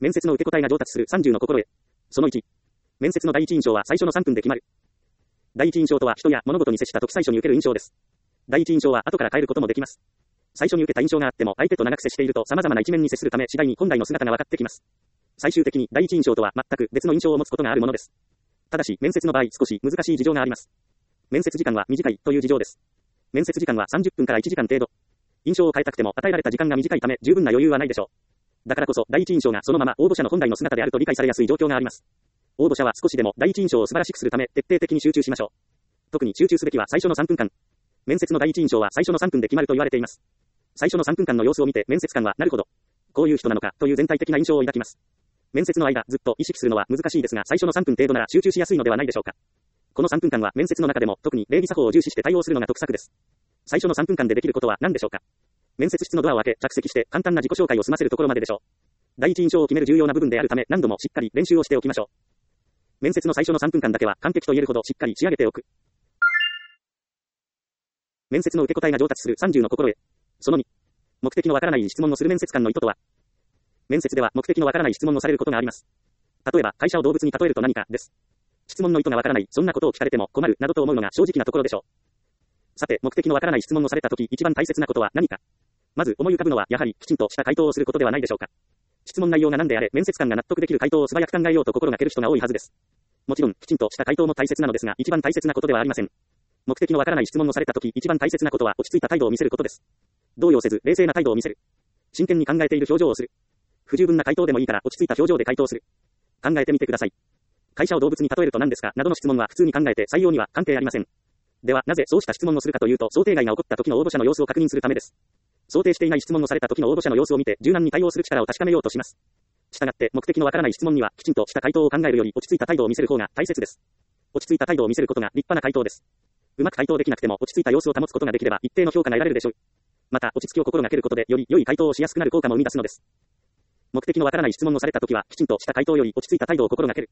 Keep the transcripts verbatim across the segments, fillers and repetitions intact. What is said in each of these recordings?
面接の受け答えが上達するさんじゅうの心得。そのいち。面接の第一印象は最初のさんぷんで決まる。第一印象とは人や物事に接した時最初に受ける印象です。第一印象は後から変えることもできます。最初に受けた印象があっても相手と長く接していると様々な一面に接するため次第に本来の姿が分かってきます。最終的に第一印象とは全く別の印象を持つことがあるものです。ただし面接の場合少し難しい事情があります。面接時間は短いという事情です。面接時間はさんじゅっぷんからいちじかん程度。印象を変えたくても与えられた時間が短いため十分な余裕はないでしょう。だからこそ第一印象がそのまま応募者の本来の姿であると理解されやすい状況があります。応募者は少しでも第一印象を素晴らしくするため徹底的に集中しましょう。特に集中すべきは最初のさんぷんかん。面接の第一印象は最初のさんぷんで決まると言われています。最初のさんぷんかんの様子を見て面接官はなるほど、こういう人なのかという全体的な印象を抱きます。面接の間ずっと意識するのは難しいですが最初のさんぷん程度なら集中しやすいのではないでしょうか。このさんぷんかんは面接の中でも特に礼儀作法を重視して対応するのが得策です。最初のさんぷんかんでできることは何でしょうか。面接室のドアを開け着席して簡単な自己紹介を済ませるところまででしょう。第一印象を決める重要な部分であるため何度もしっかり練習をしておきましょう。面接の最初のさんぷんかんだけは完璧と言えるほどしっかり仕上げておく。面接の受け答えが上達するさんじゅうの心得。そのに。目的のわからない質問をする面接官の意図とは。面接では目的のわからない質問をされることがあります。例えば会社を動物に例えると何かです。質問の意図がわからない、そんなことを聞かれても困るなどと思うのが正直なところでしょう。さて、目的のわからない質問をされたとき一番大切なことは何か。まず思い浮かぶのはやはりきちんとした回答をすることではないでしょうか。質問内容が何であれ面接官が納得できる回答を素早く考えようと心がける人が多いはずです。もちろんきちんとした回答も大切なのですが一番大切なことではありません。目的のわからない質問をされたとき一番大切なことは落ち着いた態度を見せることです。動揺せず冷静な態度を見せる。真剣に考えている表情をする。不十分な回答でもいいから落ち着いた表情で回答する。考えてみてください。会社を動物に例えると何ですかなどの質問は普通に考えて採用には関係ありません。ではなぜそうした質問をするかというと想定外が起こった時の応募者の様子を確認するためです。想定していない質問をされた時の応募者の様子を見て柔軟に対応する力を確かめようとします。したがって目的のわからない質問にはきちんとした回答を考えるより落ち着いた態度を見せる方が大切です。落ち着いた態度を見せることが立派な回答です。うまく回答できなくても落ち着いた様子を保つことができれば一定の評価が得られるでしょう。また落ち着きを心がけることでより良い回答をしやすくなる効果も生み出すのです。目的のわからない質問をされたときはきちんとした回答より落ち着いた態度を心がける。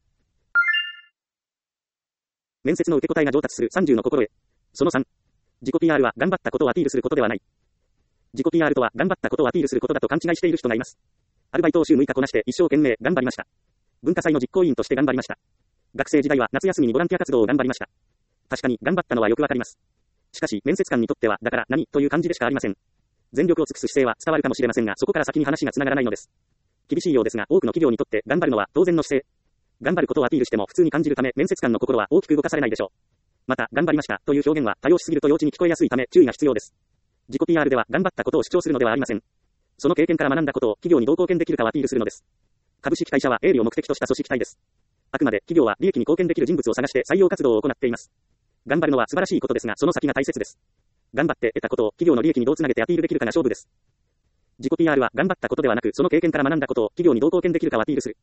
面接の受け答えが上達するさんじゅうの心得。そのさん。自己 ピーアール は頑張ったことをアピールすることではない。自己 ピーアール とは頑張ったことをアピールすることだと勘違いしている人がいます。アルバイトを週むいかこなして一生懸命頑張りました。文化祭の実行委員として頑張りました。学生時代は夏休みにボランティア活動を頑張りました。確かに頑張ったのはよくわかります。しかし面接官にとってはだから何という感じでしかありません。全力を尽くす姿勢は伝わるかもしれませんがそこから先に話がつながらないのです。厳しいようですが多くの企業にとって頑張るのは当然の姿勢。頑張ることをアピールしても普通に感じるため面接官の心は大きく動かされないでしょう。また頑張りましたという表現は多用しすぎると幼稚に聞こえやすいため注意が必要です。自己 ピーアール では頑張ったことを主張するのではありません。その経験から学んだことを企業にどう貢献できるかをアピールするのです。株式会社は営利を目的とした組織体です。あくまで企業は利益に貢献できる人物を探して採用活動を行っています。頑張るのは素晴らしいことですがその先が大切です。頑張って得たことを企業の利益にどうつなげてアピールできるかが勝負です。自己 ピーアール は頑張ったことではなくその経験から学んだことを企業にどう貢献できるかをアピールする。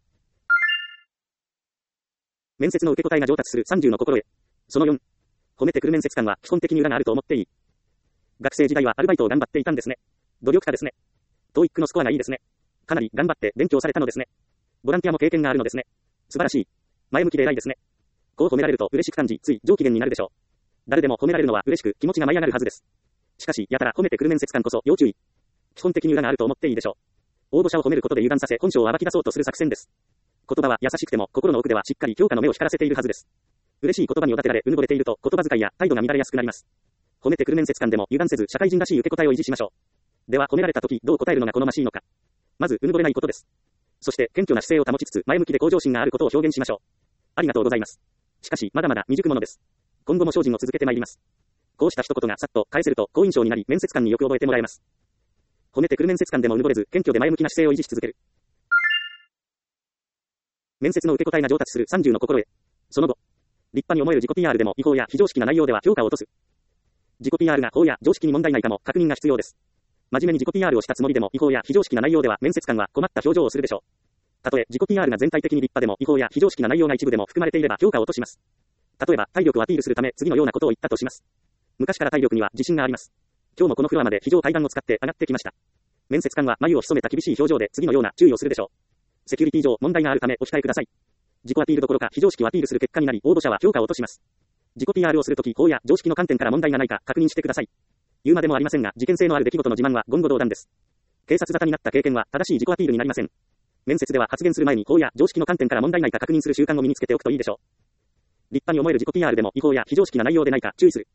面接の受け答えが上達するさんじゅうの心得。そのよん。褒めてくる面接官は基本的に裏があると思っていい。学生時代はアルバイトを頑張っていたんですね。努力家ですね。トーイックのスコアがいいですね。かなり頑張って勉強されたのですね。ボランティアも経験があるのですね。素晴らしい。前向きで偉いですね。こう褒められると嬉しく感じ、つい上機嫌になるでしょう。誰でも褒められるのは嬉しく気持ちが舞い上がるはずです。しかし、やたら褒めてくる面接官こそ要注意。基本的に裏があると思っていいでしょう。応募者を褒めることで油断させ本性を暴き出そうとする作戦です。言葉は優しくても心の奥ではしっかり評価の目を光らせているはずです。嬉しい言葉におだてられうぬぼれていると言葉遣いや態度が乱れやすくなります。褒めてくる面接官でも油断せず社会人らしい受け答えを維持しましょう。では褒められた時どう答えるのが好ましいのか。まずうぬぼれないことです。そして謙虚な姿勢を保ちつつ前向きで向上心があることを表現しましょう。ありがとうございます。しかしまだまだ未熟者です。今後も精進を続けてまいります。こうした一言がさっと返せると好印象になり面接官によく覚えてもらえます。褒めてくる面接官でもうぬぼれず謙虚で前向きな姿勢を維持し続ける。面接の受け答えが上達するさんじゅうの心得。その後、立派に思える自己 ピーアール でも違法や非常識な内容では評価を落とす。自己 ピーアール が法や常識に問題ないかも確認が必要です。真面目に自己 ピーアール をしたつもりでも違法や非常識な内容では面接官は困った表情をするでしょう。たとえ自己 ピーアール が全体的に立派でも違法や非常識な内容が一部でも含まれていれば評価を落とします。例えば体力をアピールするため次のようなことを言ったとします。昔から体力には自信があります。今日もこのフロアまで非常階段を使って上がってきました。面接官は眉を潜めた厳しい表情で次のような注意をするでしょう。セキュリティ上問題があるためお控えください。自己アピールどころか非常識をアピールする結果になり応募者は評価を落とします。自己 ピーアール をするとき法や常識の観点から問題がないか確認してください。言うまでもありませんが事件性のある出来事の自慢は言語道断です。警察沙汰になった経験は正しい自己アピールになりません。 面接では発言する前に法や常識の観点から問題ないか確認する習慣を身につけておくといいでしょう。立派に思える自己 ピーアール でも違法や非常識な内容でないか注意する。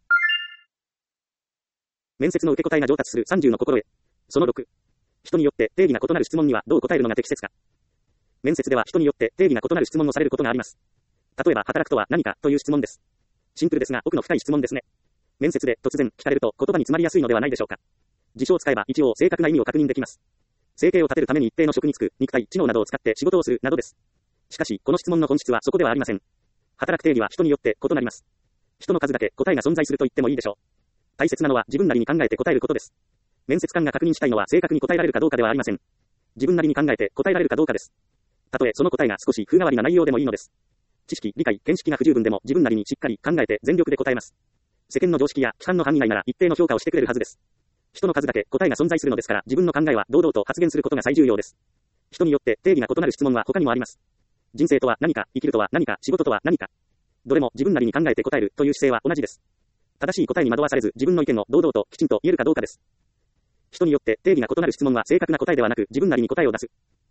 面接の受け答えが上達するさんじゅうの心得。そのろく。人によって定義が異なる質問にはどう答えるのが適切か。面接では人によって定義が異なる質問をされることがあります。例えば、働くとは何かという質問です。シンプルですが奥の深い質問ですね。面接で突然聞かれると言葉に詰まりやすいのではないでしょうか。辞書を使えば一応正確な意味を確認できます。生計を立てるために一定の職に就く、肉体、知能などを使って仕事をするなどです。しかし、この質問の本質はそこではありません。働く定義は人によって異なります。人の数だけ答えが存在すると言ってもいいでしょう。大切なのは自分なりに考えて答えることです。面接官が確認したいのは正確に答えられるかどうかではありません。自分なりに考えて答えられるかどうかです。たとえその答えが少し風変わりな内容でもいいのです。知識、理解、見識が不十分でも自分なりにしっかり考えて全力で答えます。世間の常識や規範の範囲内なら一定の評価をしてくれるはずです。人の数だけ答えが存在するのですから自分の考えは堂々と発言することが最重要です。人によって定義が異なる質問は他にもあります。人生とは何か、生きるとは何か、仕事とは何か。どれも自分なりに考えて答えるという姿勢は同じです。正しい答えに惑わされず自分の意見を堂々ときちんと言えるかどうかです。人によって定義が異なる質問は正確な答えではなく自分なりに答えを出す。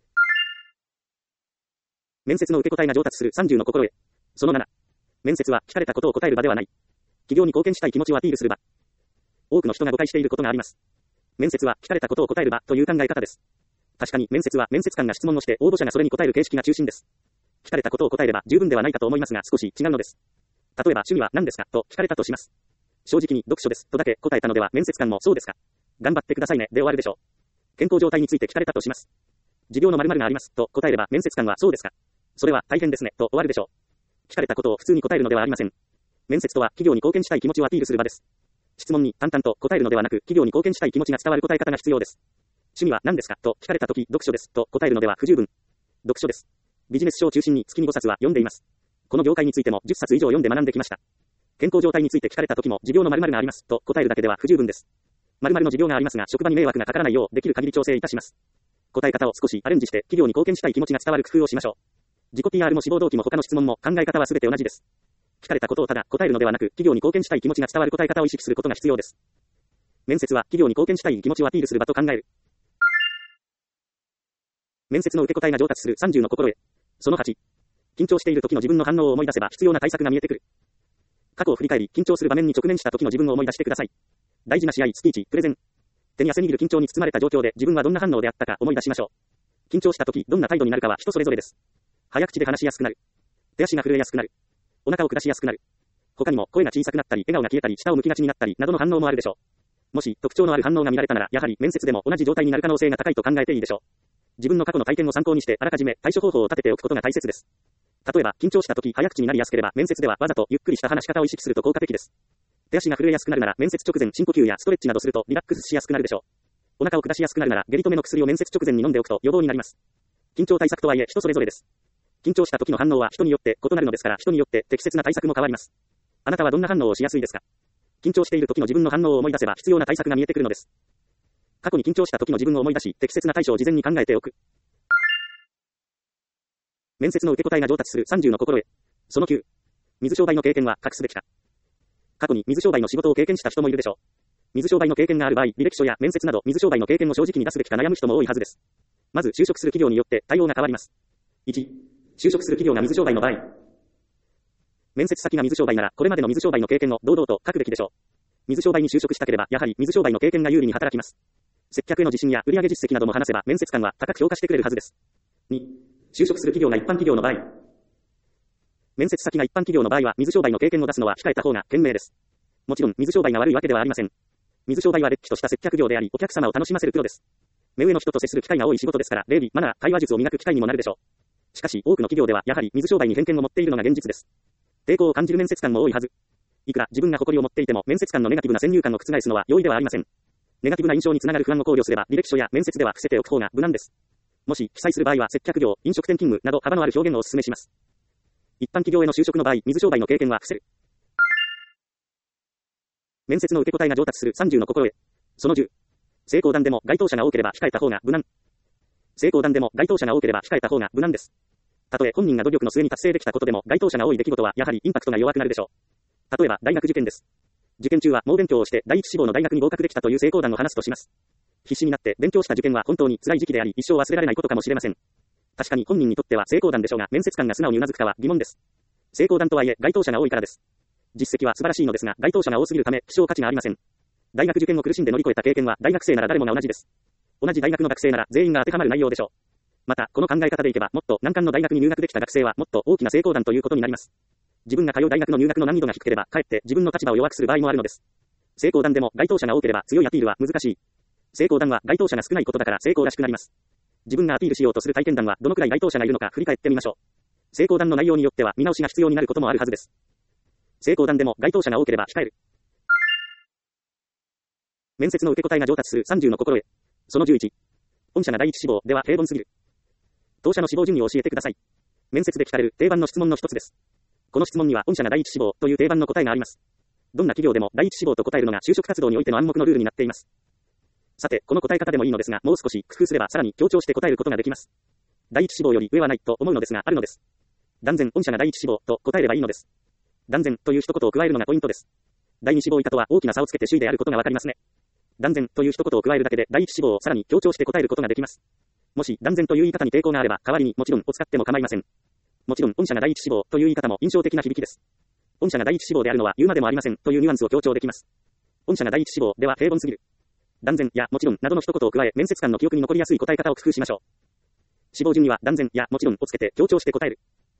面接の受け答えが上達するさんじゅうの心得。そのなな。面接は聞かれたことを答える場ではない。企業に貢献したい気持ちをアピールする場。多くの人が誤解していることがあります。面接は聞かれたことを答える場という考え方です。確かに面接は面接官が質問をして応募者がそれに答える形式が中心です。聞かれたことを答えれば十分ではないかと思いますが少し違うのです。例えば趣味は何ですかと聞かれたとします。正直に読書ですとだけ答えたのでは面接官もそうですか。頑張ってくださいねで終わるでしょう。健康状態について聞かれたとします。持病の〇〇がありますと答えれば面接官はそうですか。それは大変ですねと終わるでしょう。聞かれたことを普通に答えるのではありません。面接とは企業に貢献したい気持ちをアピールする場です。質問に淡々と答えるのではなく企業に貢献したい気持ちが伝わる答え方が必要です。趣味は何ですかと聞かれたとき読書ですと答えるのでは不十分。読書です。ビジネス書を中心に月にごさつは読んでいます。この業界についてもじゅっさつ以上読んで学んできました。健康状態について聞かれたときも持病の〇〇がありますと答えるだけでは不十分です。〇〇の持病がありますが職場に迷惑がかからないようできる限り調整いたします。答え方を少しアレンジして企業に貢献したい気持ちが伝わる工夫をしましょう。自己 ピーアール も志望動機も他の質問も考え方はすべて同じです。聞かれたことをただ答えるのではなく企業に貢献したい気持ちが伝わる答え方を意識することが必要です。面接は企業に貢献したい気持ちをアピールする場と考える。面接の受け答えが上達するさんじゅうの心得。そのはち。緊張している時の自分の反応を思い出せば必要な対策が見えてくる。過去を振り返り緊張する場面に直面した時の自分を思い出してください。大事な試合、スピーチ、プレゼン。手に汗握る緊張に包まれた状況で自分はどんな反応であったか思い出しましょう。緊張した時どんな態度になるかは人それぞれです。早口で話しやすくなる。手足が震えやすくなる。お腹を下しやすくなる。他にも声が小さくなったり、笑顔が消えたり、下を向きがちになったりなどの反応もあるでしょう。もし特徴のある反応が見られたなら、やはり面接でも同じ状態になる可能性が高いと考えていいでしょう。自分の過去の体験を参考にしてあらかじめ対処方法を立てておくことが大切です。例えば緊張した時早口になりやすければ面接ではわざとゆっくりした話し方を意識すると効果的です。手足が震えやすくなるなら面接直前深呼吸やストレッチなどするとリラックスしやすくなるでしょう。お腹を下しやすくなるなら下痢止めの薬を面接直前に飲んでおくと予防になります。緊張対策とはいえ人それぞれです。緊張した時の反応は人によって異なるのですから人によって適切な対策も変わります。あなたはどんな反応をしやすいですか？緊張している時の自分の反応を思い出せば必要な対策が見えてくるのです。過去に緊張した時の自分を思い出し適切な対処を事前に考えておく。面接の受け答えが上達するさんじゅうの心得。そのきゅう。水商売の経験は隠すべきか。過去に水商売の仕事を経験した人もいるでしょう。水商売の経験がある場合、履歴書や面接など水商売の経験を正直に出すべきか悩む人も多いはずです。まず就職する企業によって対応が変わります。いち. 就職する企業が水商売の場合。面接先が水商売なら、これまでの水商売の経験を堂々と書くべきでしょう。水商売に就職したければ、やはり水商売の経験が有利に働きます。接客への自信や売上実績なども話せば、面接官は高く評価してくれるはずです。に. 就職する企業が一般企業の場合。面接先が一般企業の場合は、水商売の経験を出すのは控えた方が賢明です。もちろん、水商売が悪いわけではありません。水商売はれっきとした接客業であり、お客様を楽しませるプロです。目上の人と接する機会が多い仕事ですから、礼儀、マナー、会話術を磨く機会にもなるでしょう。しかし、多くの企業では、やはり水商売に偏見を持っているのが現実です。抵抗を感じる面接官も多いはず。いくら自分が誇りを持っていても、面接官のネガティブな先入観を覆すのは容易ではありません。ネガティブな印象につながる不安を考慮すれば、履歴書や面接では伏せておく方が無難です。もし、記載する場合は、接客業、飲食店勤務など幅のある表現をお勧めします。一般企業への就職の場合、水商売の経験は伏せる。面接の受け答えが上達するさんじゅうの心得。そのじゅう。成功談でも該当者が多ければ控えた方が無難。成功談でも該当者が多ければ控えた方が無難です。たとえ本人が努力の末に達成できたことでも該当者が多い出来事はやはりインパクトが弱くなるでしょう。例えば大学受験です。受験中は猛勉強をして第一志望の大学に合格できたという成功談を話すとします。 必死になって勉強した受験は本当に辛い時期であり、一生忘れられないことかもしれません。確かに本人にとっては成功談でしょうが、面接官が素直に頷くかは疑問です。成功談とはいえ、該当者が多いからです。実績は素晴らしいのですが、該当者が多すぎるため、希少価値がありません。大学受験を苦しんで乗り越えた経験は、大学生なら誰もが同じです。同じ大学の学生なら全員が当てはまる内容でしょう。また、この考え方でいけば、もっと難関の大学に入学できた学生は、もっと大きな成功談ということになります。自分が通う大学の入学の難易度が低ければ、かえって自分の立場を弱くする場合もあるのです。成功談でも該当者が多ければ強いアピールは難しい。成功談は該当者が少ないことだから成功らしくなります。自分がアピールしようとする体験談はどのくらい該当者がいるのか振り返ってみましょう。成功談の内容によっては見直しが必要になることもあるはずです。成功談でも該当者が多ければ控える。面接の受け答えが上達するさんじゅうの心得。そのじゅういち。御社が第一志望では平凡すぎる。当社の志望順位を教えてください。面接で聞かれる定番の質問の一つです。この質問には御社が第一志望という定番の答えがあります。どんな企業でも第一志望と答えるのが就職活動においての暗黙のルールになっています。さて、この答え方でもいいのですが、もう少し工夫すればさらに強調して答えることができます。第一志望より上はないと思うのですが、あるのです。断然御社が第一志望と答えればいいのです。断然という一言を加えるのがポイントです。第二志望以下とは大きな差をつけて首位であることがわかりますね。断然という一言を加えるだけで第一志望をさらに強調して答えることができます。もし断然という言い方に抵抗があれば、代わりにもちろんを使っても構いません。もちろん御社が第一志望という言い方も印象的な響きです。御社が第一志望であるのは言うまでもありませんというニュアンスを強調できます。御社が第一志望では平凡すぎる。断然やもちろんなどの一言を加え、面接官の記憶に残りやすい答え方を工夫しましょう。志望順には断然やもちろんをつけて強調して答える。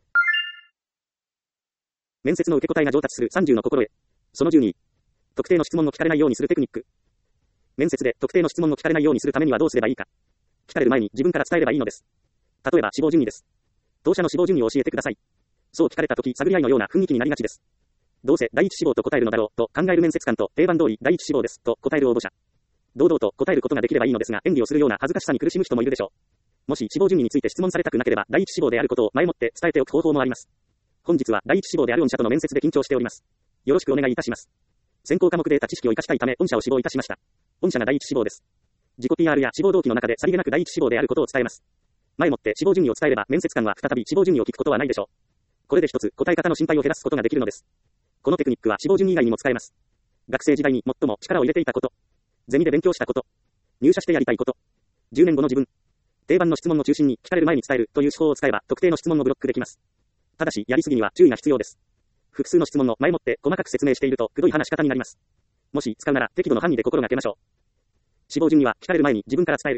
面接の受け答えが上達するさんじゅうの心得。そのじゅうに。特定の質問を聞かれないようにするテクニック。面接で特定の質問を聞かれないようにするためにはどうすればいいか。聞かれる前に自分から伝えればいいのです。例えば志望順位です。当社の志望順位を教えてください。そう聞かれたとき探り合いのような雰囲気になりがちです。どうせ第一志望と答えるのだろうと考える面接官と定番通り第一志望ですと答える応募者。堂々と答えることができればいいのですが、演技をするような恥ずかしさに苦しむ人もいるでしょう。もし志望順位について質問されたくなければ第一志望であることを前もって伝えておく方法もあります。本日は第一志望である御社との面接で緊張しております。よろしくお願いいたします。専攻科目で得た知識を活かしたいため御社を志望いたしました。御社が第一志望です。自己 ピーアール や志望動機の中でさりげなく第一志望であることを伝えます。前もって志望順位を伝えれば面接官は再び志望順位を聞くことはないでしょう。これで一つ答え方の心配を減らすことができるのです。このテクニックは志望順位以外にも使えます。学生時代に最も力を入れていたこと、ゼミで勉強したこと、入社してやりたいこと、じゅうねんごの自分、定番の質問を中心に聞かれる前に伝えるという手法を使えば特定の質問をブロックできます。ただしやりすぎには注意が必要です。複数の質問を前もって細かく説明しているとくどい話し方になります。もし使うなら適度の範囲で心がけましょう。志望順には聞かれる前に自分から伝える。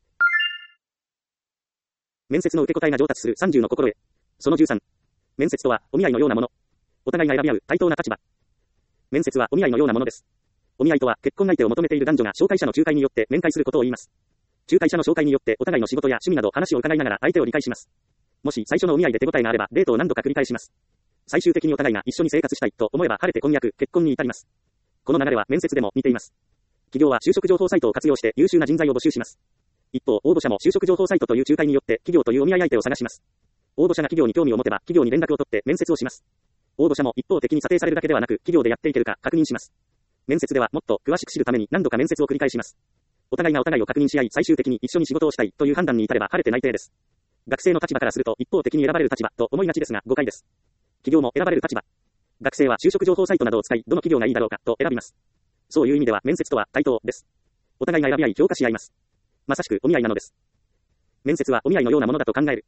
面接の受け答えが上達するさんじゅうの心得。そのじゅうさん。面接とはお見合いのようなもの。お互いが選び合う対等な立場。面接はお見合いのようなものです。お見合いとは結婚相手を求めている男女が紹介者の仲介によって面会することを言います。仲介者の紹介によってお互いの仕事や趣味など話を伺いながら相手を理解します。もし最初のお見合いで手応えがあればデートを何度か繰り返します。最終的にお互いが一緒に生活したいと思えば晴れて婚約、結婚に至ります。この流れは面接でも似ています。企業は就職情報サイトを活用して優秀な人材を募集します。一方、応募者も就職情報サイトという仲介によって企業というお見合い相手を探します。応募者が企業に興味を持てば企業に連絡を取って面接をします。応募者も一方的に査定されるだけではなく企業でやっていけるか確認します。面接ではもっと詳しく知るために何度か面接を繰り返します。お互いがお互いを確認し合い最終的に一緒に仕事をしたいという判断に至れば晴れて内定です。学生の立場からすると一方的に選ばれる立場と思いがちですが誤解です。企業も選ばれる立場。学生は就職情報サイトなどを使いどの企業がいいだろうかと選びます。そういう意味では面接とは対等です。お互いが選び合い評価し合います。まさしくお見合いなのです。面接はお見合いのようなものだと考える。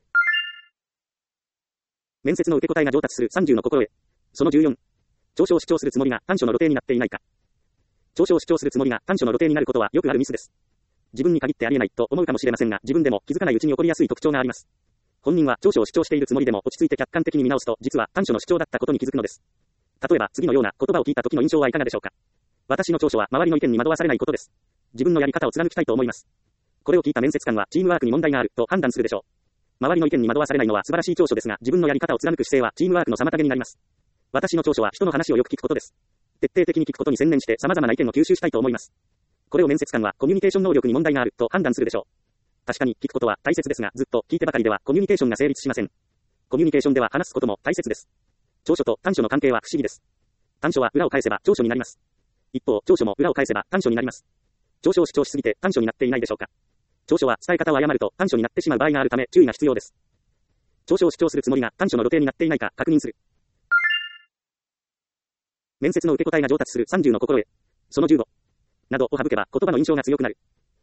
面接の受け答えが上達するさんじゅうの心得。そのじゅうよん。長所を主張するつもりが短所の露呈になっていないか。長所を主張するつもりが短所の露呈になることはよくあるミスです。自分に限ってありえないと思うかもしれませんが、自分でも気づかないうちに起こりやすい特徴があります。本人は長所を主張しているつもりでも落ち着いて客観的に見直すと、実は短所の主張だったことに気づくのです。例えば次のような言葉を聞いた時の印象はいかがでしょうか。私の長所は周りの意見に惑わされないことです。自分のやり方を貫きたいと思います。これを聞いた面接官はチームワークに問題があると判断するでしょう。周りの意見に惑わされないのは素晴らしい長所ですが、自分のやり方を貫く姿勢はチームワークの妨げになります。私の長所は人の話をよく聞くことです。徹底的に聞くことに専念して様々な意見を吸収したいと思います。これを面接官はコミュニケーション能力に問題があると判断するでしょう。確かに聞くことは大切ですが、ずっと聞いてばかりではコミュニケーションが成立しません。コミュニケーションでは話すことも大切です。長所と短所の関係は不思議です。短所は裏を返せば長所になります。一方、長所も裏を返せば短所になります。長所を主張しすぎて短所になっていないでしょうか。長所は伝え方を誤ると短所になってしまう場合があるため注意が必要です。長所を主張するつもりが短所の露呈になっていないか確認する。面接の受け答えが上達するさんじゅうの心得。そのじゅうご。などを省けば言葉の印象が強くなる。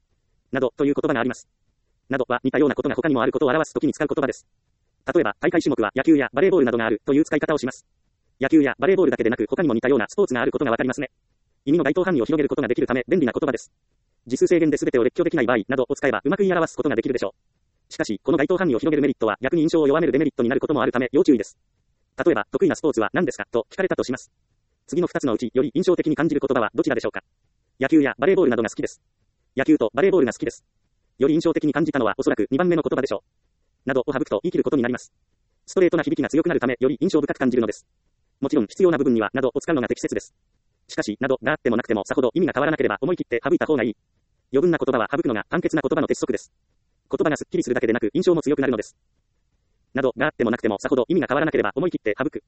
などという言葉があります。などは似たようなことが他にもあることを表すときに使う言葉です。例えば、大会種目は野球やバレーボールなどがあるという使い方をします。野球やバレーボールだけでなく他にも似たようなスポーツがあることがわかりますね。意味の該当範囲を広げることができるため便利な言葉です。字数制限で全てを列挙できない場合などを使えばうまく言い表すことができるでしょう。しかし、この該当範囲を広げるメリットは逆に印象を弱めるデメリットになることもあるため要注意です。例えば、得意なスポーツは何ですかと聞かれたとします。次のふたつのうちより印象的に感じる言葉はどちらでしょうか。野球やバレーボールなどが好きです。野球とバレーボールが好きです。より印象的に感じたのはおそらくにばんめの言葉でしょう。などを省くと言い切ることになります。ストレートな響きが強くなるためより印象深く感じるのです。もちろん必要な部分にはなどを使うのが適切です。しかし、などがあってもなくてもさほど意味が変わらなければ思い切って省いた方がいい。余分な言葉は省くのが簡潔な言葉の鉄則です。言葉がすっきりするだけでなく印象も強くなるのです。などがあってもなくてもさほど意味が変わらなければ思い切って省く。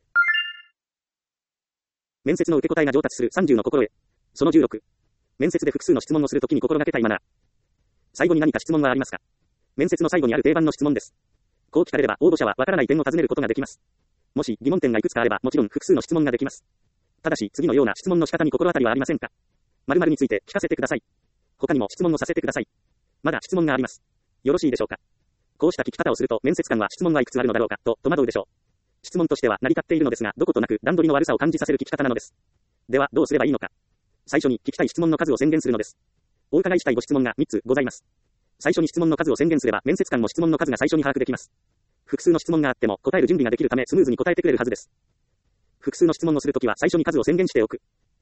面接の受け答えが上達するさんじゅうの心得。そのじゅうろく。面接で複数の質問をするときに心がけたいマナー。最後に何か質問はありますか。面接の最後にある定番の質問です。こう聞かれれば応募者はわからない点を尋ねることができます。もし疑問点がいくつかあればもちろん複数の質問ができます。ただし次のような質問の仕方に心当たりはありませんか。〇〇について聞かせてください。他にも質問をさせてください。まだ質問があります。よろしいでしょうか。こうした聞き方をすると面接官は質問はいくつあるのだろうかと戸惑うでしょう。質問としては成り立っているのですがどことなく段取りの悪さを感じさせる聞き方なのです。ではどうすればいいのか。最初に聞きたい質問の数を宣言するのです。お伺いしたいご質問がみっつございます。最初に質問の数を宣言すれば面接官も質問の数が最初に把握できます。複数の質問があっても答える準備ができるためスムーズに答えてくれるはずです。複数の質問をするときは最初に数を宣言しておく。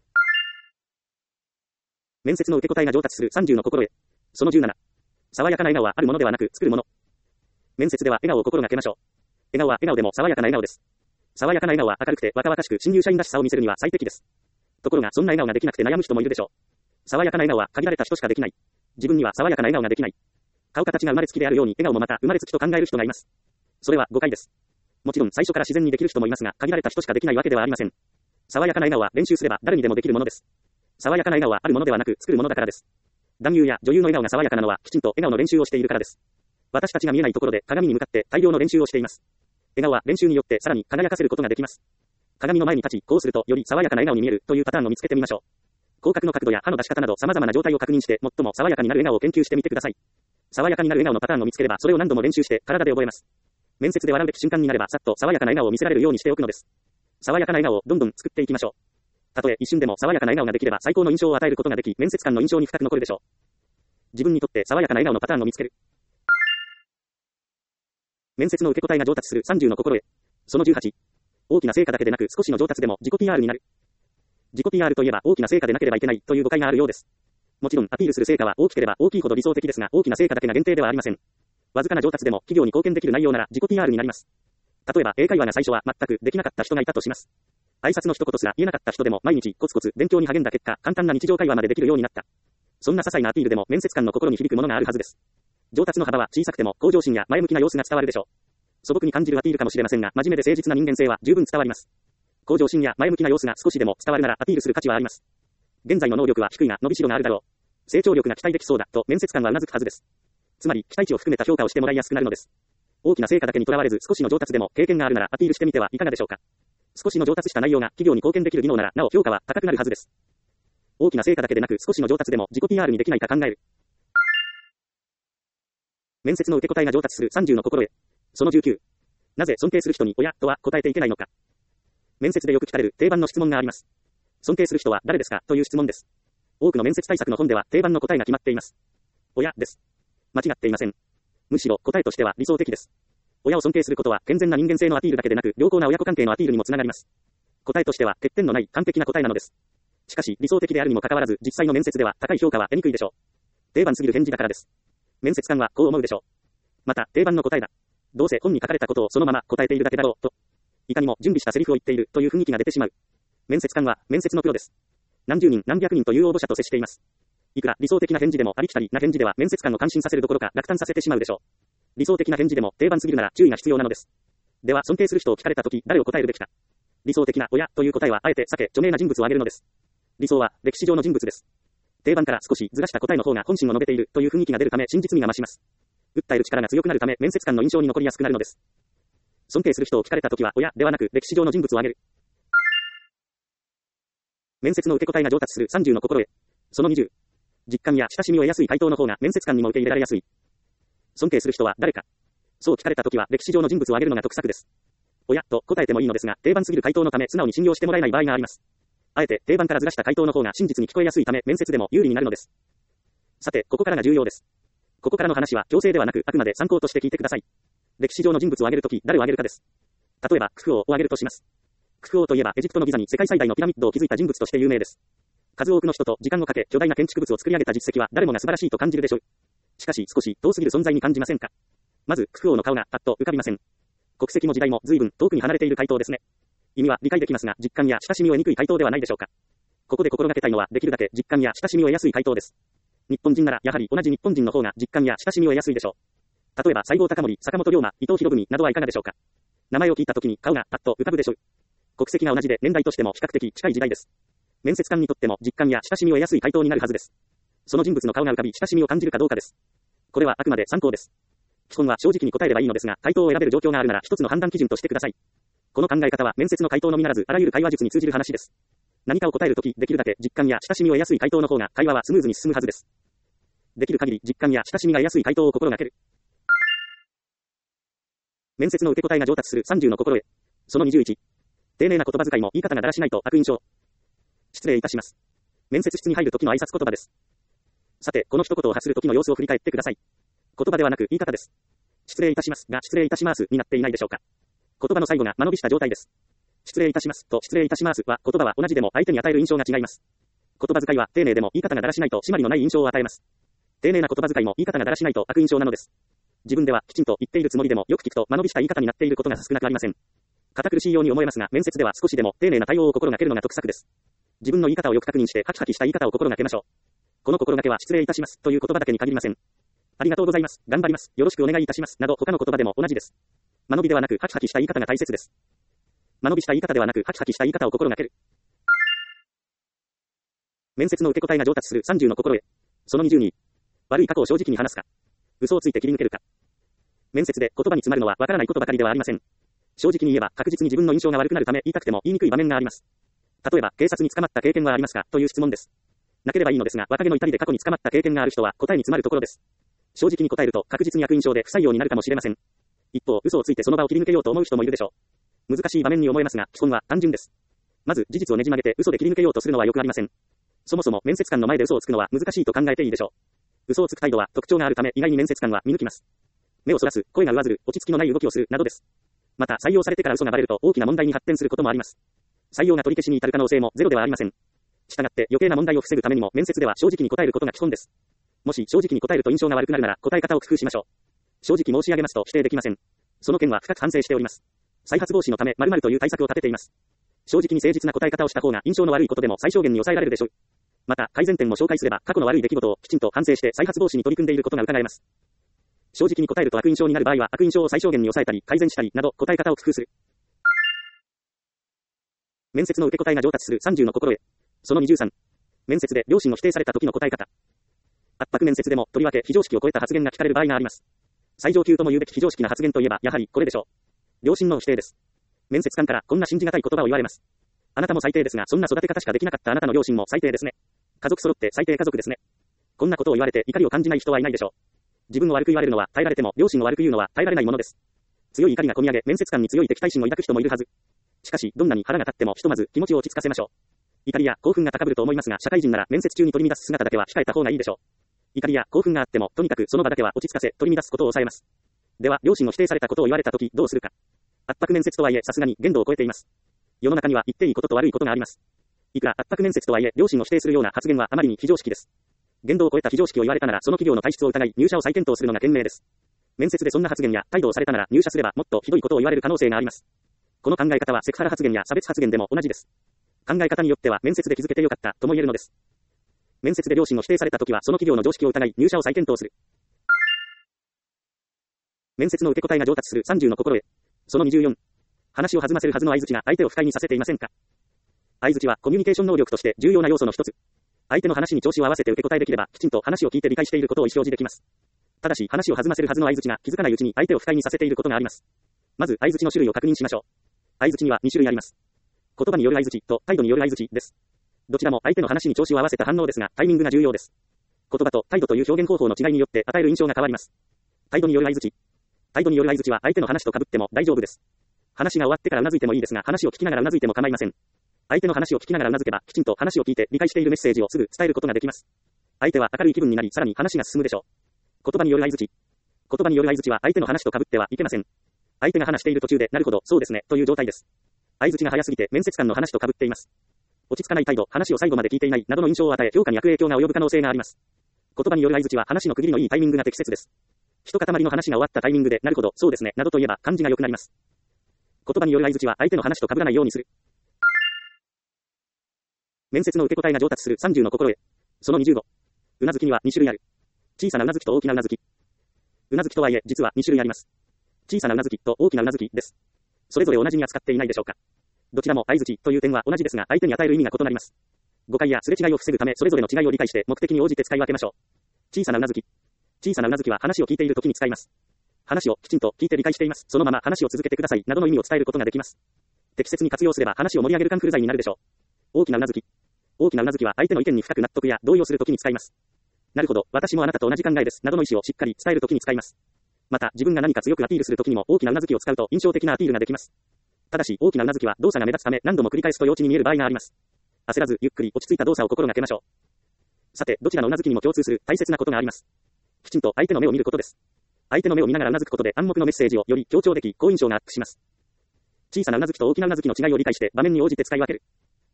面接の受け答えが上達するさんじゅうの心得。そのじゅうなな。爽やかな笑顔はあるものではなく作るもの。面接では笑顔を心がけましょう。笑顔は笑顔でも爽やかな笑顔です。爽やかな笑顔は明るくて若々しく新入社員らしさを見せるには最適です。ところがそんな笑顔ができなくて悩む人もいるでしょう。爽やかな笑顔は限られた人しかできない。自分には爽やかな笑顔ができない。顔形が生まれつきであるように笑顔もまた生まれつきと考える人がいます。それは誤解です。もちろん最初から自然にできる人もいますが限られた人しかできないわけではありません。爽やかな笑顔は練習すれば誰にでもできるものです。爽やかな笑顔はあるものではなく作るものだからです。男優や女優の笑顔が爽やかなのはきちんと笑顔の練習をしているからです。私たちが見えないところで鏡に向かって大量の練習をしています。笑顔は練習によってさらに輝かせることができます。鏡の前に立ち、こうするとより爽やかな笑顔に見えるというパターンを見つけてみましょう。口角の角度や歯の出し方など様々な状態を確認して最も爽やかになる笑顔を研究してみてください。爽やかになる笑顔のパターンを見つければそれを何度も練習して体で覚えます。面接で笑うべき瞬間になればさっと爽やかな笑顔を見せられるようにしておくのです。爽やかな笑顔をどんどん作っていきましょう。たとえ一瞬でも爽やかな笑顔ができれば最高の印象を与えることができ、面接官の印象に深く残るでしょう。自分にとって爽やかな笑顔のパターンを見つける。面接の受け答えが上達するさんじゅうの心得。そのじゅうはち。大きな成果だけでなく少しの上達でも自己 ピーアール になる。自己 ピーアール といえば大きな成果でなければいけないという誤解があるようです。もちろんアピールする成果は大きければ大きいほど理想的ですが大きな成果だけが限定ではありません。わずかな上達でも企業に貢献できる内容なら自己 ピーアール になります。例えば英会話が最初は全くできなかった人がいたとします。挨拶の一言すら言えなかった人でも毎日コツコツ勉強に励んだ結果簡単な日常会話までできるようになった。そんな些細なアピールでも面接官の心に響くものがあるはずです。上達の幅は小さくても向上心や前向きな様子が伝わるでしょう。素朴に感じるアピールかもしれませんが真面目で誠実な人間性は十分伝わります。向上心や前向きな様子が少しでも伝わるならアピールする価値はあります。現在の能力は低いが伸びしろがあるだろう。成長力が期待できそうだと面接官はうなずくはずです。つまり期待値を含めた評価をしてもらいやすくなるのです。大きな成果だけにとらわれず少しの上達でも経験があるならアピールしてみてはいかがでしょうか。少しの上達した内容が企業に貢献できる技能ならなお評価は高くなるはずです。大きな成果だけでなく少しの上達でも自己 ピーアール にできないか考える。面接の受け答えが上達するさんじゅうの心得。そのじゅうきゅう。なぜ尊敬する人に親とは答えていけないのか。面接でよく聞かれる定番の質問があります。尊敬する人は誰ですかという質問です。多くの面接対策の本では定番の答えが決まっています。親です。間違っていません。むしろ答えとしては理想的です。親を尊敬することは健全な人間性のアピールだけでなく良好な親子関係のアピールにもつながります。答えとしては欠点のない完璧な答えなのです。しかし理想的であるにもかかわらず実際の面接では高い評価は得にくいでしょう。定番すぎる返事だからです。面接官はこう思うでしょう。また定番の答えだ。どうせ本に書かれたことをそのまま答えているだけだろうと。いかにも準備したセリフを言っているという雰囲気が出てしまう。面接官は面接のプロです。何十人何百人という応募者と接しています。いくら理想的な返事でもありきたりな返事では面接官を感心させるどころか落胆させてしまうでしょう。理想的な返事でも定番すぎるなら注意が必要なのです。では尊敬する人を聞かれたとき誰を答えるべきか。理想的な親という答えはあえて避け著名な人物を挙げるのです。理想は歴史上の人物です。定番から少しずらした答えの方が本心を述べているという雰囲気が出るため真実味が増します。訴える力が強くなるため面接官の印象に残りやすくなるのです。尊敬する人を聞かれたときは親ではなく歴史上の人物を挙げる。面接の受け答えが上達するさんじゅうの心得。そのにじゅう。 実感や親しみを得やすい回答の方が面接官にも受け入れられやすい。尊敬する人は誰か。そう聞かれたときは歴史上の人物を挙げるのが得策です。おや、と答えてもいいのですが、定番すぎる回答のため素直に信用してもらえない場合があります。あえて定番からずらした回答の方が真実に聞こえやすいため面接でも有利になるのです。さて、ここからが重要です。ここからの話は強制ではなくあくまで参考として聞いてください。歴史上の人物を挙げるとき誰を挙げるかです。例えば、クフ王を挙げるとします。クフ王といえばエジプトのギザに世界最大のピラミッドを築いた人物として有名です。数多くの人と時間をかけ巨大な建築物を作り上げた実績は誰もが素晴らしいと感じるでしょう。しかし少し遠すぎる存在に感じませんか。まず、クフ王の顔がパッと浮かびません。国籍も時代も随分遠くに離れている回答ですね。意味は理解できますが、実感や親しみを得にくい回答ではないでしょうか。ここで心がけたいのはできるだけ実感や親しみを得やすい回答です。日本人ならやはり同じ日本人の方が実感や親しみを得やすいでしょう。例えば西郷隆盛、坂本龍馬、伊藤博文などはいかがでしょうか。名前を聞いたときに顔がパッと浮かぶでしょう。国籍が同じで年代としても比較的近い時代です。面接官にとっても実感や親しみを得やすい回答になるはずです。その人物の顔が浮かび親しみを感じるかどうかです。これはあくまで参考です。基本は正直に答えればいいのですが、回答を選べる状況があるなら一つの判断基準としてください。この考え方は面接の回答のみならずあらゆる会話術に通じる話です。何かを答えるときできるだけ実感や親しみを得やすい回答の方が会話はスムーズに進むはずです。できる限り実感や親しみが得やすい回答を心がける。面接の受け答えが上達するさんじゅうの心得。そのにじゅういち。丁寧な言葉遣いも言い方がだらしないと悪印象。失礼いたします。面接室に入るときの挨拶言葉です。さて、この一言を発するときの様子を振り返ってください。言葉ではなく言い方です。失礼いたしますが失礼いたしますになっていないでしょうか。言葉の最後が間延びした状態です。失礼いたしますと失礼いたしますは言葉は同じでも相手に与える印象が違います。言葉遣いは丁寧でも言い方がだらしないと締まりのない印象を与えます。丁寧な言葉遣いも言い方がだらしないと悪印象なのです。自分ではきちんと言っているつもりでもよく聞くと間延びした言い方になっていることが少なくありません。堅苦しいように思えますが面接では少しでも丁寧な対応を心がけるのが得策です。自分の言い方をよく確認してハキハキした言い方を心がけましょう。この心がけは失礼いたしますという言葉だけに限りません。ありがとうございます、頑張ります、よろしくお願いいたしますなど他の言葉でも同じです。間延びではなくハキハキした言い方が大切です。間延びした言い方ではなくハキハキした言い方を心がける。面接の受け答えが上達するさんじゅうの心得。そのにじゅうに。悪い過去を正直に話すか。嘘をついて切り抜けるか。面接で言葉に詰まるのはわからないことばかりではありません。正直に言えば確実に自分の印象が悪くなるため言いたくても言いにくい場面があります。例えば警察に捕まった経験はありますかという質問です。なければいいのですが若気の至りで過去に捕まった経験がある人は答えに詰まるところです。正直に答えると確実に悪印象で不採用になるかもしれません。一方嘘をついてその場を切り抜けようと思う人もいるでしょう。難しい場面に思えますが基本は単純です。まず事実をねじ曲げて嘘で切り抜けようとするのはよくありません。そもそも面接官の前で嘘をつくのは難しいと考えていいでしょう。嘘をつく態度は特徴があるため意外に面接官は見抜きます。目をそらす、声が上ずる、落ち着きのない動きをするなどです。また採用されてから嘘がバレると大きな問題に発展することもあります。採用が取り消しに至る可能性もゼロではありません。したがって余計な問題を防ぐためにも面接では正直に答えることが基本です。もし正直に答えると印象が悪くなるなら答え方を工夫しましょう。正直申し上げますと否定できません。その件は深く反省しております。再発防止のため〇〇という対策を立てています。正直に誠実な答え方をした方が印象の悪いことでも最小限に抑えられるでしょう。また改善点も紹介すれば過去の悪い出来事をきちんと反省して再発防止に取り組んでいることが伺えます。正直に答えると悪印象になる場合は悪印象を最小限に抑えたり改善したりなど答え方を工夫する。面接の受け答えが上達するさんじゅうの心得。そのにじゅうさん。面接で良心を否定された時の答え方。圧迫面接でもとりわけ非常識を超えた発言が聞かれる場合があります。最上級とも言うべき非常識な発言といえばやはりこれでしょう。良心の否定です。面接官からこんな信じがたい言葉を言われます。あなたも最低ですがそんな育て方しかできなかったあなたの両親も最低ですね。家族揃って最低家族ですね。こんなことを言われて怒りを感じない人はいないでしょう。自分を悪く言われるのは耐えられても両親を悪く言うのは耐えられないものです。強い怒りが込み上げ面接官に強い敵対心を抱く人もいるはず。しかしどんなに腹が立ってもひとまず気持ちを落ち着かせましょう。怒りや興奮が高ぶると思いますが社会人なら面接中に取り乱す姿だけは控えた方がいいでしょう。怒りや興奮があってもとにかくその場だけは落ち着かせ取り乱すことを抑えます。では両親を否定されたことを言われたときどうするか。圧迫面接とはいえさすがに限度を超えています。世の中には言っていいことと悪いことがあります。いくら圧迫面接とはいえ両親を否定するような発言はあまりに非常識です。限度を超えた非常識を言われたならその企業の体質を疑い入社を再検討するのが賢明です。面接でそんな発言や態度をされたなら入社すればもっとひどいことを言われる可能性があります。この考え方はセクハラ発言や差別発言でも同じです。考え方によっては面接で気づけてよかったとも言えるのです。面接で両親を否定されたときはその企業の常識を疑い入社を再検討する。面接の受け答えが上達するさんじゅうの心得。そのにじゅうよん。話を弾ませるはずの相槌が相手を不快にさせていませんか。相槌はコミュニケーション能力として重要な要素の一つ。相手の話に調子を合わせて受け答えできればきちんと話を聞いて理解していることを意思表示できます。ただし話を弾ませるはずの相槌が気づかないうちに相手を不快にさせていることがあります。まず相槌の種類を確認しましょう。相槌にはに種類あります。言葉による相槌と態度による相槌です。どちらも相手の話に調子を合わせた反応ですがタイミングが重要です。 言葉と態度という表現方法の違いによって与える印象が変わります。態度による相槌。態度による相槌は相手の話と被っても大丈夫です。話が終わってから頷いてもいいですが、話を聞きながら頷いても構いません。相手の話を聞きながら頷けば、きちんと話を聞いて理解しているメッセージをすぐ伝えることができます。相手は明るい気分になり、さらに話が進むでしょう。言葉による相槌。言葉による相槌は相手の話と被ってはいけません。相手が話している途中で、なるほど、そうですね、という状態です。相槌が早すぎて面接官の話と被っています。落ち着かない態度、話を最後まで聞いていない、などの印象を与え、評価に悪影響が及ぶ可能性があります。言葉による相槌は話の区切りのいいタイミングが適切です。一塊の話が終わったタイミングで、なるほど、そうですね、などと言えば感じが良くなります。言葉による相槌は相手の話と被らないようにする。面接の受け答えが上達するさんじゅうの心得。そのにじゅうご。うなずきにはに種類ある。小さなうなずきと大きなうなずき。うなずきとはいえ、実はに種類あります。小さなうなずきと大きなうなずきです。それぞれ同じに扱っていないでしょうか。どちらも相槌という点は同じですが、相手に与える意味が異なります。誤解やすれ違いを防ぐため、それぞれの違いを理解して目的に応じて使い分けましょう。小さなうなずき。小さなうなずきは話を聞いているときに使います。話をきちんと聞いて理解しています。そのまま話を続けてください。などの意味を伝えることができます。適切に活用すれば話を盛り上げるカンフル剤になるでしょう。大きなうなずき。大きなうなずきは相手の意見に深く納得や同意をするときに使います。なるほど、私もあなたと同じ考えです。などの意思をしっかり伝えるときに使います。また、自分が何か強くアピールするときにも大きなうなずきを使うと印象的なアピールができます。ただし、大きなうなずきは動作が目立つため何度も繰り返すと幼稚に見える場合があります。焦らず、ゆっくり落ち着いた動作を心がけましょう。さて、どちらのうなずきにも共通する大切なことがあります。きちんと相手の目を見ることです。相手の目を見ながらうなずくことで暗黙のメッセージをより強調でき、好印象がアップします。小さなうなずきと大きなうなずきの違いを理解して場面に応じて使い分ける。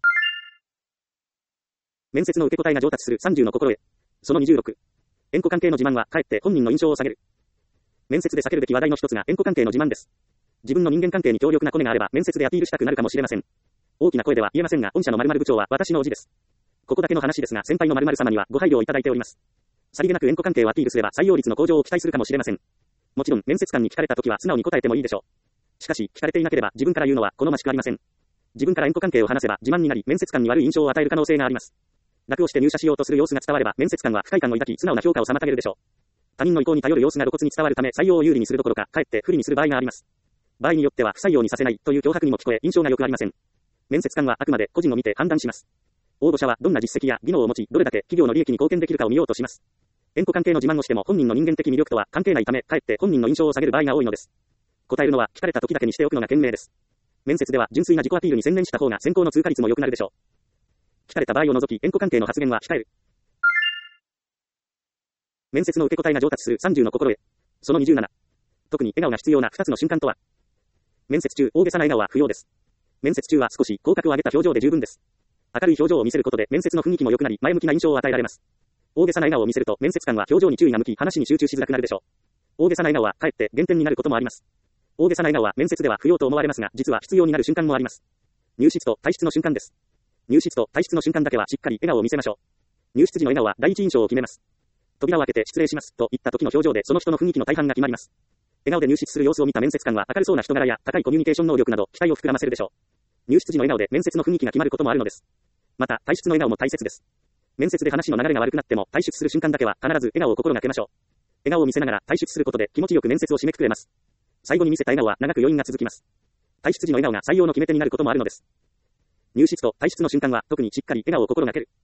面接の受け答えが上達するさんじゅうの心得。そのにじゅうろく。縁故関係の自慢はかえって本人の印象を下げる。面接で避けるべき話題の一つが縁故関係の自慢です。自分の人間関係に強力なコネがあれば面接でアピールしたくなるかもしれません。大きな声では言えませんが、御社の〇〇部長は私の叔父です。ここだけの話ですが、先輩の〇〇様にはご配慮をいただいております。さりげなく縁故関係をアピールすれば採用率の向上を期待するかもしれません。もちろん面接官に聞かれたときは素直に答えてもいいでしょう。しかし聞かれていなければ自分から言うのは好ましくありません。自分から縁故関係を話せば自慢になり面接官に悪い印象を与える可能性があります。楽をして入社しようとする様子が伝われば面接官は不快感を抱き素直な評価を妨げるでしょう。他人の意向に頼る様子が露骨に伝わるため採用を有利にするどころかかえって不利にする場合があります。場合によっては不採用にさせないという脅迫にも聞こえ印象が良くありません。面接官はあくまで個人を見て判断します。応募者はどんな実績や技能を持ちどれだけ企業の利益に貢献できるかを見ようとします。縁故関係の自慢をしても本人の人間的魅力とは関係ないためかえって本人の印象を下げる場合が多いのです。答えるのは聞かれた時だけにしておくのが賢明です。面接では純粋な自己アピールに専念した方が選考の通過率も良くなるでしょう。聞かれた場合を除き縁故関係の発言は控える。面接の受け答えが上達するさんじゅうの心得。そのにじゅうなな。特に笑顔が必要なふたつの瞬間とは。面接中、大げさな笑顔は不要です。面接中は少し口角を上げた表情で十分です。明るい表情を見せることで面接の雰囲気も良くなり前向きな印象を与えられます。大げさな笑顔を見せると面接官は表情に注意が向き話に集中しづらくなるでしょう。大げさな笑顔はかえって減点になることもあります。大げさな笑顔は面接では不要と思われますが実は必要になる瞬間もあります。入室と退室の瞬間です。入室と退室の瞬間だけはしっかり笑顔を見せましょう。入室時の笑顔は第一印象を決めます。扉を開けて失礼しますと言った時の表情でその人の雰囲気の大半が決まります。笑顔で入室する様子を見た面接官は明るそうな人柄や高いコミュニケーション能力など期待を膨らませるでしょう。入室時の笑顔で面接の雰囲気が決まることもあるのです。また退出の笑顔も大切です。面接で話の流れが悪くなっても退出する瞬間だけは必ず笑顔を心がけましょう。笑顔を見せながら退出することで気持ちよく面接を締めくくれます。最後に見せた笑顔は長く余韻が続きます。退出時の笑顔が採用の決め手になることもあるのです。入室と退出の瞬間は特にしっかり笑顔を心がける。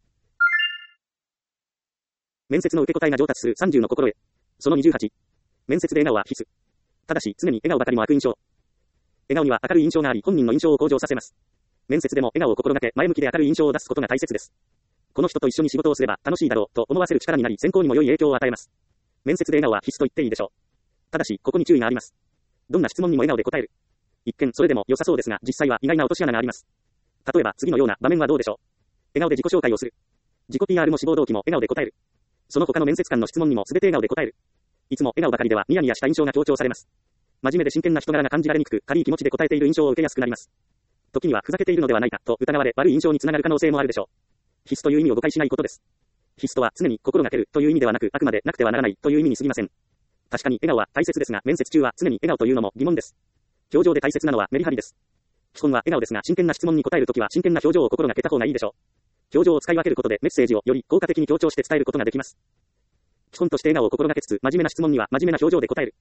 面接の受け答えが上達するさんじゅうの心得。そのにじゅうはち。面接で笑顔は必須。ただし常に笑顔ばかりも悪印象。笑顔には明るい印象があり本人の印象を向上させます。面接でも笑顔を心がけ前向きで明るい印象を出すことが大切です。この人と一緒に仕事をすれば楽しいだろうと思わせる力になり選考にも良い影響を与えます。面接で笑顔は必須と言っていいでしょう。ただしここに注意があります。どんな質問にも笑顔で答える。一見それでも良さそうですが実際は意外な落とし穴があります。例えば次のような場面はどうでしょう。笑顔で自己紹介をする。自己 ピーアール も志望動機も笑顔で答える。その他の面接官の質問にも全て笑顔で答える。いつも笑顔ばかりではニヤニヤした印象が強調されます。真面目で真剣な人柄が感じられにくく軽い気持ちで答えている印象を受けやすくなります。時にはふざけているのではないかと疑われ悪い印象につながる可能性もあるでしょう。必須という意味を誤解しないことです。必須とは常に心がけるという意味ではなくあくまでなくてはならないという意味に過ぎません。確かに笑顔は大切ですが面接中は常に笑顔というのも疑問です。表情で大切なのはメリハリです。基本は笑顔ですが真剣な質問に答えるときは真剣な表情を心がけた方がいいでしょう。表情を使い分けることでメッセージをより効果的に強調して伝えることができます。基本として笑顔を心がけつつ真面目な質問には真面目な表情で答える。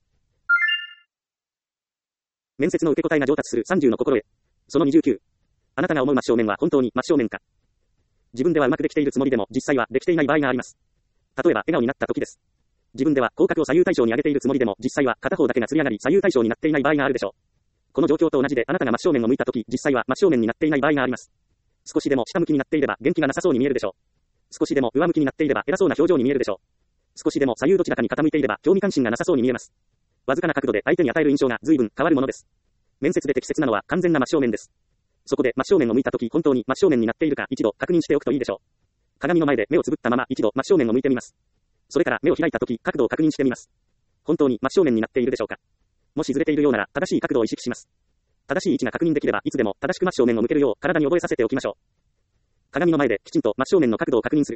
面接の受け答えが上達するさんじゅうの心得。そのにじゅうきゅう。あなたが思う真正面は本当に真正面か。自分ではうまくできているつもりでも実際はできていない場合があります。 例えば、笑顔になった時です。自分では口角を左右対称に上げているつもりでも、実際は片方だけがつり上がり、左右対称になっていない場合があるでしょう。この状況と同じで、あなたが真正面を向いた時、実際は真正面になっていない場合があります。少しでも下向きになっていれば、元気がなさそうに見えるでしょう。少しでも上向きになっていれば、偉そうな表情に見えるでしょう。少しでも左右どちらかに傾いていれば、興味関心がなさそうに見えます。わずかな角度で相手に与える印象が随分変わるものです。面接で適切なのは完全な真正面です。そこで真正面を向いたとき、本当に真正面になっているか一度確認しておくといいでしょう。鏡の前で目をつぶったまま一度真正面を向いてみます。それから目を開いたとき、角度を確認してみます。本当に真正面になっているでしょうか。もしずれているようなら正しい角度を意識します。正しい位置が確認できればいつでも正しく真正面を向けるよう体に覚えさせておきましょう。鏡の前できちんと真正面の角度を確認する。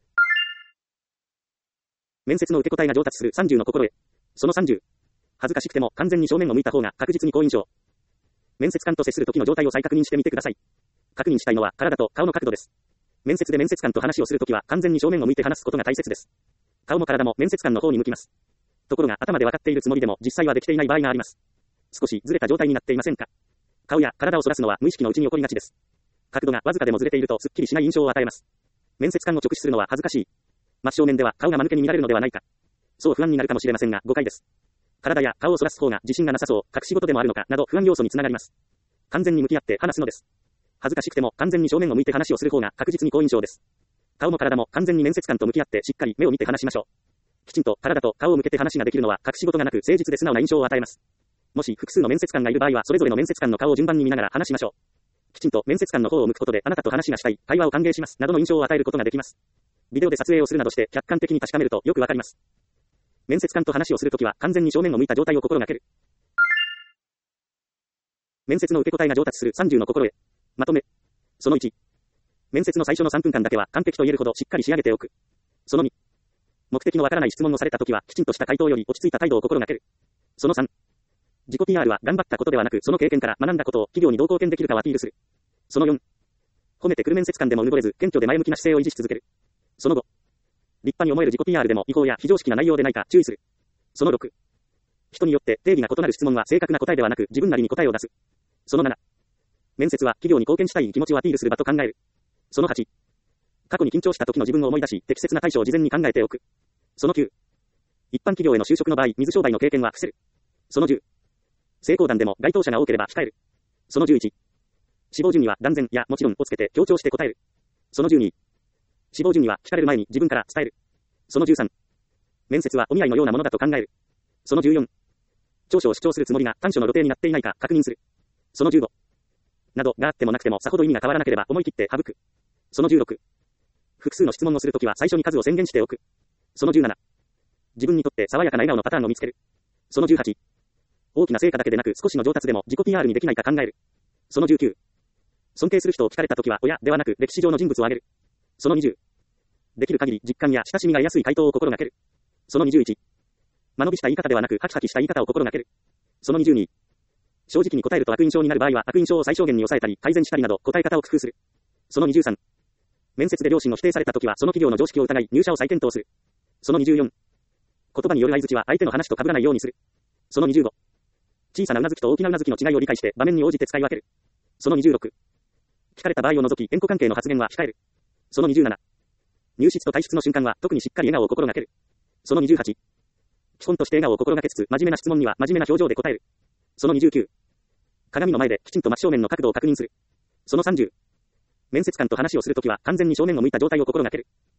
面接の受け答えが上達するさんじゅうの心得。そのさんじゅう。恥ずかしくても完全に正面を向いた方が確実に好印象。面接官と接する時の状態を再確認してみてください。確認したいのは体と顔の角度です。面接で面接官と話をするときは完全に正面を向いて話すことが大切です。顔も体も面接官の方に向きます。ところが頭で分かっているつもりでも実際はできていない場合があります。少しずれた状態になっていませんか？顔や体を反らすのは無意識のうちに起こりがちです。角度がわずかでもずれているとすっきりしない印象を与えます。面接官を直視するのは恥ずかしい。真正面では顔が間抜けに見られるのではないか。そう不安になるかもしれませんが誤解です。体や顔を反らす方が自信がなさそう、隠し事でもあるのかなど不安要素につながります。完全に向き合って話すのです。恥ずかしくても完全に正面を向いて話をする方が確実に好印象です。顔も体も完全に面接官と向き合ってしっかり目を見て話しましょう。きちんと体と顔を向けて話ができるのは隠し事がなく誠実で素直な印象を与えます。もし複数の面接官がいる場合はそれぞれの面接官の顔を順番に見ながら話しましょう。きちんと面接官の方を向くことであなたと話がしたい、会話を歓迎しますなどの印象を与えることができます。ビデオで撮影をするなどして客観的に確かめるとよくわかります。面接官と話をするときは完全に正面を向いた状態を心がける。面接の受け答えが上達するさんじゅうの心得。まとめ。そのいち。面接の最初のさんぷんかんだけは完璧と言えるほどしっかり仕上げておく。そのに。目的のわからない質問をされたときはきちんとした回答より落ち着いた態度を心がける。そのさん。自己 ピーアール は頑張ったことではなくその経験から学んだことを企業にどう貢献できるかをアピールする。そのよん。褒めてくる面接官でもうぬぼれず謙虚で前向きな姿勢を維持し続ける。そのご。立派に思える自己 ピーアール でも違法や非常識な内容でないか注意する。そのろく。人によって定義が異なる質問は正確な答えではなく自分なりに答えを出す。そのなな。面接は企業に貢献したい気持ちをアピールする場と考える。そのはち。過去に緊張した時の自分を思い出し適切な対処を事前に考えておく。そのきゅう。一般企業への就職の場合水商売の経験は伏せる。そのじゅう。成功談でも該当者が多ければ控える。そのじゅういち。志望順には断然やもちろんをつけて強調して答える。そのじゅうに。志望順には聞かれる前に自分から伝える。そのじゅうさん。面接はお見合いのようなものだと考える。そのじゅうよん。長所を主張するつもりが短所の露呈になっていないか確認する。そのじゅうご。などがあってもなくてもさほど意味が変わらなければ思い切って省く。そのじゅうろく。複数の質問をするときは最初に数を宣言しておく。そのじゅうなな。自分にとって爽やかな笑顔のパターンを見つける。そのじゅうはち。大きな成果だけでなく少しの上達でも自己 ピーアール にできないか考える。そのじゅうきゅう。尊敬する人を聞かれたときは親ではなく歴史上の人物を挙げる。そのにじゅう。できる限り実感や親しみが得やすい回答を心がける。そのにじゅういち。間延びした言い方ではなくハキハキした言い方を心がける。そのにじゅうに。正直に答えると悪印象になる場合は悪印象を最小限に抑えたり改善したりなど答え方を工夫する。そのにじゅうさん。面接で良心を否定されたときはその企業の常識を疑い入社を再検討する。そのにじゅうよん。言葉による相槌は相手の話と被らないようにする。そのにじゅうご。小さなうなずきと大きなうなずきの違いを理解して場面に応じて使い分ける。そのにじゅうろく。聞かれた場合を除き言語関係の発言は控える。そのにじゅうなな。入室と退出の瞬間は特にしっかり笑顔を心がける。そのにじゅうはち。基本として笑顔を心がけつつ真面目な質問には真面目な表情で答える。そのにじゅうきゅう。鏡の前できちんと真正面の角度を確認する。そのさんじゅう。面接官と話をするときは完全に正面を向いた状態を心がける。